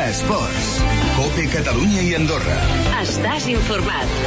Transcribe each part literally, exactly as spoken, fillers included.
Esports. COPE Catalunya i Andorra. Estàs informat.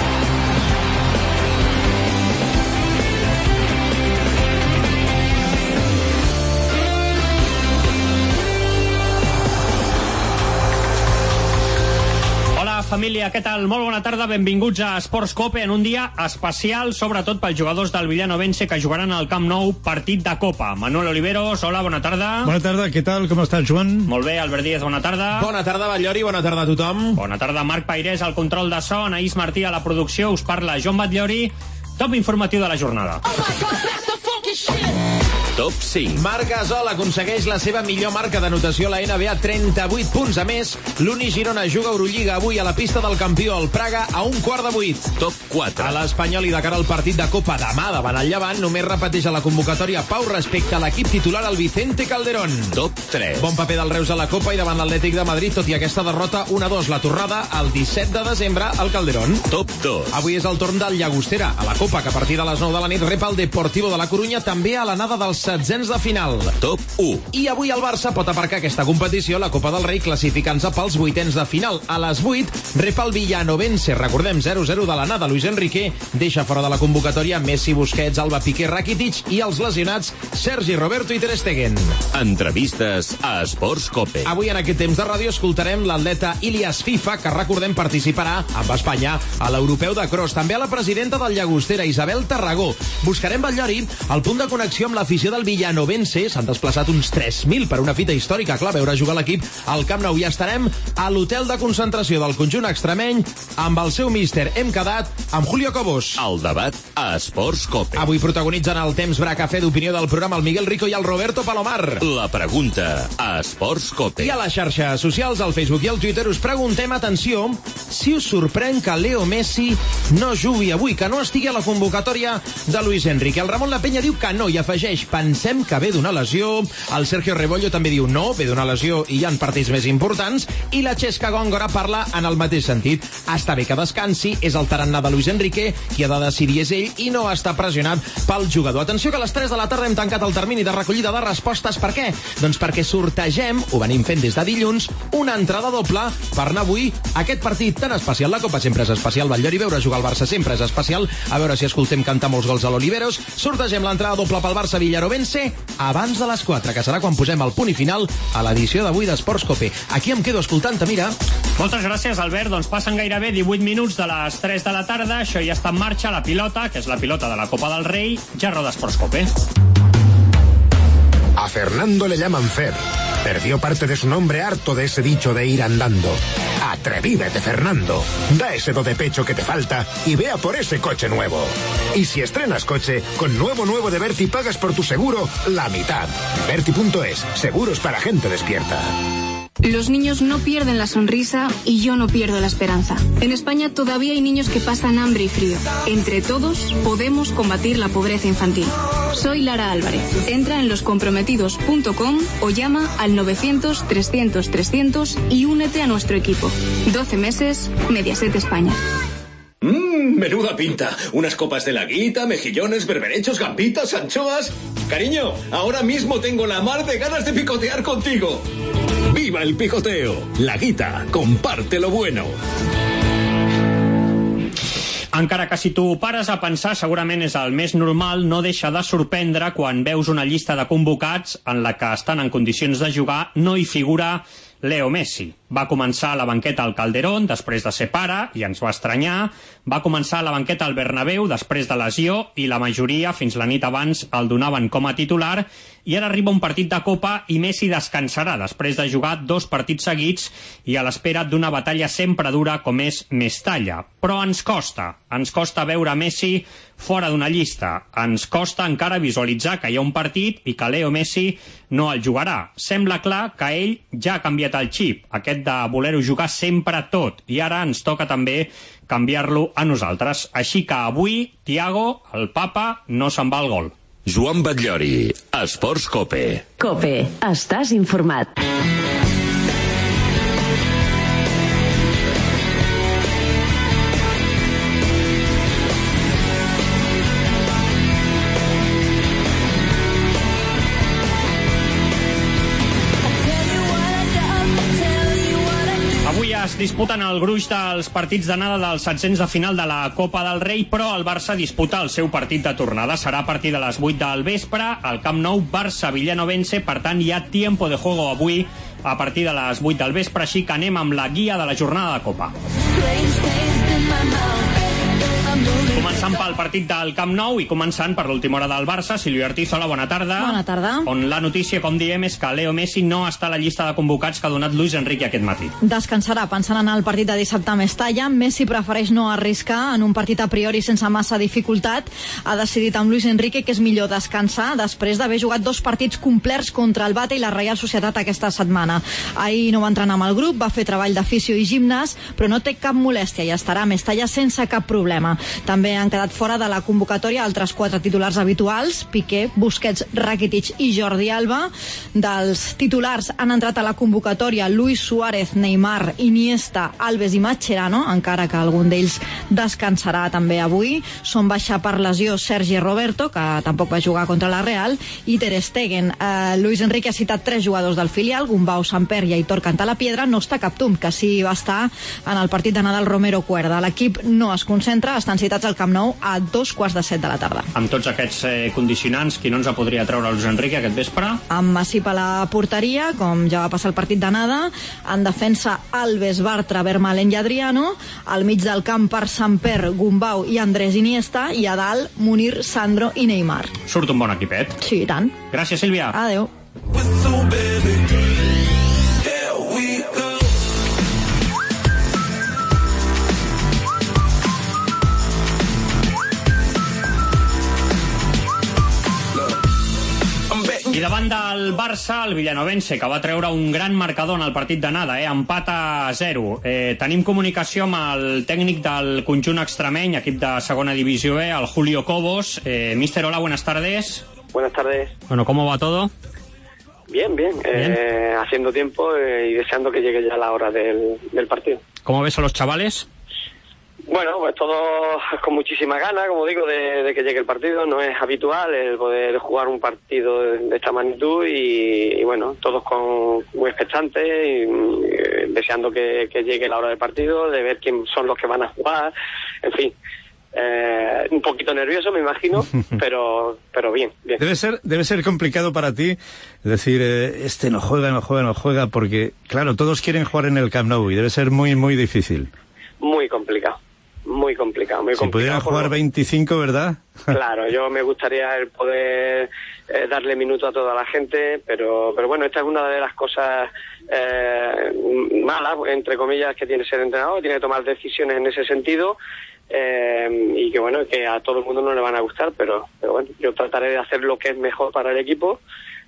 Família, què tal? Molt bona tarda, benvinguts a Esports Cope en un dia especial, sobretot pels jugadors del Villanovense que jugaran al Camp Nou partit de Copa. Manuel Oliveros, hola, bona tarda. Bona tarda, què tal? Com estàs, Joan? Molt bé, Albert Díaz, bona tarda. Bona tarda, Batllori, bona tarda a tothom. Bona tarda, Marc Pairés, al control de so, Anaïs Martí a la producció, us parla Joan Batllori. Top informatiu de la jornada. Oh my God, that's the funky shit. Top cinc. Marc Gasol aconsegueix la seva millor marca d'anotació a la N B A, trenta-vuit punts. A més, l'Uni Girona juga Eurolliga avui a la pista del campió, el Praga, a un quart de vuit. Top quatre. A l'Espanyol i de cara al partit de Copa demà davant el Llevant, només repeteix a la convocatòria Pau respecte a l'equip titular, el Vicente Calderón. Top tres. Bon paper del Reus a la Copa i davant l'Atlètic de Madrid, tot i aquesta derrota un a dos. La tornada el disset de desembre al Calderón. Top dos. Avui és el torn del Llagostera a la Copa, que a partir de les nou de la nit rep el Deportivo de la Corunya, també a l'anada dels setzents de final. Top u. I avui el Barça pot aparcar aquesta competició, la Copa del Rei, classificant-se pels vuitens de final. A les vuit rep el Villanovense. Recordem, zero zero de l'anada. Luis Enrique deixa fora de la convocatòria Messi, Busquets, Alba, Piqué, Rakitic i els lesionats Sergi Roberto i Ter Stegen. Entrevistes a Esports Cope. Avui en aquest temps de ràdio escoltarem l'atleta Ilias FIFA, que recordem participarà amb Espanya a l'Europeu de Cross. També a la presidenta del Llagostera, Isabel Tarragó. Buscarem, Batllori, el punt de connexió amb l'afició del Villanovense. S'han desplaçat uns tres mil per una fita històrica, clar, veure jugar l'equip al Camp Nou. I estarem a l'hotel de concentració del conjunt extremeny amb el seu míster. Hem quedat amb Julio Cobos. El debat a Esports Cope. Avui protagonitzen el temps Bra Cafè d'opinió del programa el Miguel Rico i el Roberto Palomar. La pregunta a Esports Cope. I a les xarxes socials, al Facebook i al Twitter, us preguntem, atenció, si us sorprèn que Leo Messi no jugui avui, que no estigui a la convocatòria de Luis Enrique. El Ramon La Peña diu que no i afegeix, pensem que ve d'una lesió. El Sergio Rebollo també diu no, ve d'una lesió i hi ha partits més importants. I la Xesca Góngora parla en el mateix sentit. Està bé que descansi, és el tarannà de Luis Enrique, qui ha de decidir és ell i no està pressionat pel jugador. Atenció que a les tres de la tarda hem tancat el termini de recollida de respostes. Per què? Doncs perquè sortegem, ho venim fent des de dilluns, una entrada doble per anar avui a aquest partit tan especial. La Copa sempre és especial, Batllori, veure jugar al Barça sempre és especial. A veure si escoltem cantar molts gols a l'Oliveros. Sortegem l'entrada doble pel Barça Villanovense abans de les quatre, que serà quan posem el punt i final a l'edició d'avui d'Esports Cope. Aquí em quedo escoltant-te, mira. Moltes gràcies, Albert. Doncs passen gairebé divuit minuts de les tres de la tarda. Això ja està en marxa, la pilota, que és la pilota de la Copa del Rei. Ja roda Esports Cope. A Fernando le llaman Fer. Perdió parte de su nombre harto de ese dicho de ir andando. Atrevídete, Fernando. Da ese do de pecho que te falta y vea por ese coche nuevo. Y si estrenas coche, con nuevo nuevo de Berti pagas por tu seguro la mitad. Berti punto es. Seguros para gente despierta. Los niños no pierden la sonrisa y yo no pierdo la esperanza. En España todavía hay niños que pasan hambre y frío. Entre todos podemos combatir la pobreza infantil. Soy Lara Álvarez. Entra en los comprometidos punto com o llama al novecientos trescientos trescientos y únete a nuestro equipo. doce meses, Mediaset España. Mmm, menuda pinta. Unas copas de laguita, mejillones, berberechos, gambitas, anchoas. Cariño, ahora mismo tengo la mar de ganas de picotear contigo. ¡Viva el picoteo! Laguita, comparte lo bueno. Encara que si tu pares a pensar, segurament és el més normal, no deixa de sorprendre quan veus una llista de convocats en la que estan en condicions de jugar, no hi figura Leo Messi. Va començar a la banqueta al Calderón després de ser pare i ens va estranyar. Va començar a la banqueta al Bernabéu després de lesió i la majoria, fins la nit abans, el donaven com a titular. I ara arriba un partit de Copa i Messi descansarà després de jugar dos partits seguits i a l'espera d'una batalla sempre dura com és Mestalla. Però ens costa, ens costa veure Messi fora d'una llista. Ens costa encara visualitzar que hi ha un partit i que Leo Messi no el jugarà. Sembla clar que ell ja ha canviat el xip, aquest de voler-ho jugar sempre tot, i ara ens toca també canviar-lo a nosaltres. Així que avui, Thiago, el papa, no se'n va al gol. Joan Batllori, Esports Cope. Cope, estàs informat. Tell you what I got, tell you disputen el gruix dels partits d'anada dels setzents de final de la Copa del Rei, però el Barça disputa el seu partit de tornada. Serà a partir de les vuit del vespre, al Camp Nou, Barça-Villanovense. Per tant, hi ha tiempo de juego avui a partir de les vuit del vespre, així que anem amb la guia de la jornada de Copa. Començant pel partit del Camp Nou i començant per l'última hora del Barça. Silvia Ortiz, hola, bona tarda. Bona tarda. On la notícia, com diem, és que Leo Messi no està a la llista de convocats que ha donat Luis Enrique aquest matí. Descansarà pensant en el partit de dissabte a Mestalla. Messi prefereix no arriscar en un partit a priori sense massa dificultat. Ha decidit amb Luis Enrique que és millor descansar després d'haver jugat dos partits complets contra el Bate i la Reial Societat aquesta setmana. Ahir no va entrenar amb el grup, va fer treball d'afició i gimnàs, però no té cap molèstia i estarà a Mestalla sense cap problema. També han quedat fora de la convocatòria altres quatre titulars habituals: Piqué, Busquets, Rakitic i Jordi Alba. Dels titulars han entrat a la convocatòria Luis Suárez, Neymar, Iniesta, Alves i Mascherano, encara que algun d'ells descansarà també avui. Són baixa per lesió Sergi Roberto, que tampoc va jugar contra la Real, i Ter Stegen. Eh, Luis Enrique ha citat tres jugadors del filial: Gumbau, Samper i Aitor Cantalapiedra. No està Captum, que sí va estar en el partit de Nadal Romero Cuerda. L'equip no es concentra, estan citats al Camp Nou a dos quarts de set de la tarda. Amb tots aquests eh, condicionants, qui no ens podria treure Luis Enrique aquest vespre? Amb Masip a la porteria, com ja va passar el partit d'anada. En defensa, Alves, Bartra, Vermaelen i Adriano. Al mig del camp, per Samper, Gumbau i Andrés Iniesta. I a dalt, Munir, Sandro i Neymar. Surt un bon equipet. Sí, i tant. Gràcies, Sílvia. Adéu. I davant del Barça, el Villanovense, que va treure un gran marcador en el partit d'anada, eh? Empat a zero. Eh, tenim comunicació amb el tècnic del conjunt extremeny, equip de segona divisió E, el Julio Cobos. Eh, Mister, hola, buenas tardes. Buenas tardes. Bueno, ¿cómo va todo? Bien, bien. bien. Eh, haciendo tiempo eh, y deseando que llegue ya la hora del, del partido. ¿Cómo ves a los chavales? Bueno, pues todo con muchísima gana, como digo, de, de que llegue el partido. No es habitual el poder jugar un partido de, de esta magnitud y, y bueno, todos con muy expectantes y, y deseando que, que llegue la hora del partido, de ver quién son los que van a jugar, en fin. Eh, un poquito nervioso, me imagino, pero pero bien, bien. Debe ser, debe ser complicado para ti decir, eh, este no juega, no juega, no juega, porque, claro, todos quieren jugar en el Camp Nou y debe ser muy, muy difícil. Muy complicado. Muy complicado, muy si complicado. pudieran jugar por... veinticinco, ¿verdad? Claro, yo me gustaría el poder eh, darle minuto a toda la gente, pero pero bueno, esta es una de las cosas eh, malas, entre comillas, que tiene ser entrenador, tiene que tomar decisiones en ese sentido, eh, y que bueno, que a todo el mundo no le van a gustar, pero, pero bueno, yo trataré de hacer lo que es mejor para el equipo,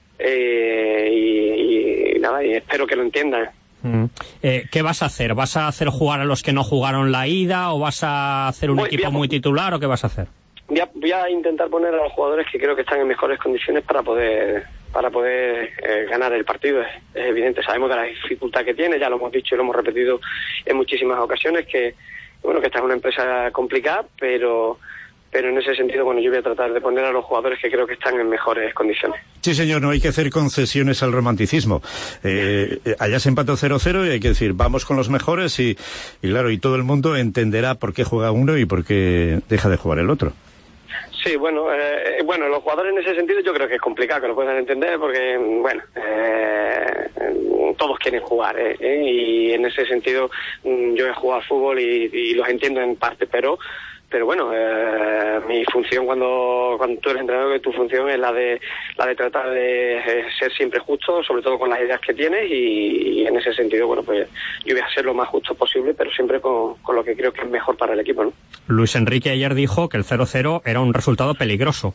eh, y, y nada, y espero que lo entiendan. Mm. Eh, ¿Qué vas a hacer? ¿Vas a hacer jugar a los que no jugaron la ida o vas a hacer un voy, equipo a... muy titular o qué vas a hacer? Voy a, voy a intentar poner a los jugadores que creo que están en mejores condiciones para poder para poder eh, ganar el partido. Es, es evidente, sabemos de la dificultad que tiene, ya lo hemos dicho y lo hemos repetido en muchísimas ocasiones, que bueno, que esta es una empresa complicada, pero pero en ese sentido, bueno, yo voy a tratar de poner a los jugadores que creo que están en mejores condiciones. Sí, señor, no hay que hacer concesiones al romanticismo. Eh, allá se empató cero cero y hay que decir, vamos con los mejores y, y claro, y todo el mundo entenderá por qué juega uno y por qué deja de jugar el otro. Sí, bueno, eh, bueno, los jugadores en ese sentido yo creo que es complicado que lo puedan entender porque, bueno, eh, todos quieren jugar, eh, eh, y en ese sentido yo he jugado al fútbol y, y los entiendo en parte, pero pero bueno, eh, mi función cuando cuando tú eres entrenador, tu función es la de la de tratar de eh, ser siempre justo, sobre todo con las ideas que tienes, y, y en ese sentido, bueno, pues yo voy a ser lo más justo posible, pero siempre con, con lo que creo que es mejor para el equipo, ¿no? Luis Enrique ayer dijo que el cero cero era un resultado peligroso.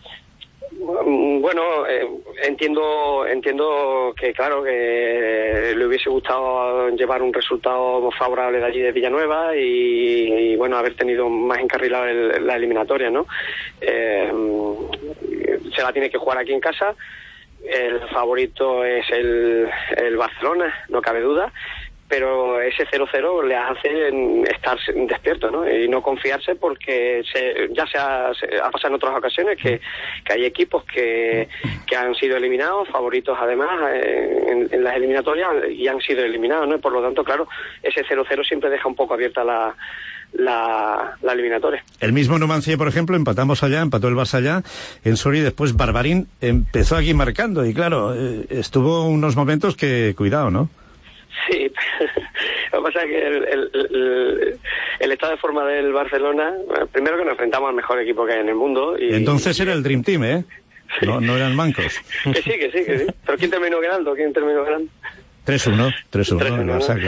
Bueno, eh, entiendo entiendo que claro que le hubiese gustado llevar un resultado favorable de allí de Villanueva y, y bueno, haber tenido más encarrilado el, la eliminatoria, ¿no? Eh, se la tiene que jugar aquí en casa. El favorito es el, el Barcelona, no cabe duda. pero ese cero cero le hace estar despierto, ¿no? Y no confiarse porque se, ya se ha, se ha pasado en otras ocasiones que, que hay equipos que, que han sido eliminados, favoritos además eh, en, en las eliminatorias, y han sido eliminados, ¿no? Y por lo tanto, claro, ese cero cero siempre deja un poco abierta la La, la eliminatoria. El mismo Numancia, por ejemplo, empatamos allá, empató el Barça allá en Soria, y después Barbarín empezó aquí marcando, y claro, eh, estuvo unos momentos que, cuidado, ¿no? Sí, lo que pasa es que el, el, el, el estado de forma del Barcelona, primero que nos enfrentamos al mejor equipo que hay en el mundo. Y entonces era el Dream Team, ¿eh? Sí. No, no eran mancos. Que sí, que sí, que sí. Pero ¿quién terminó ganando? ¿Quién terminó ganando? tres uno, tres uno, el Barça, claro.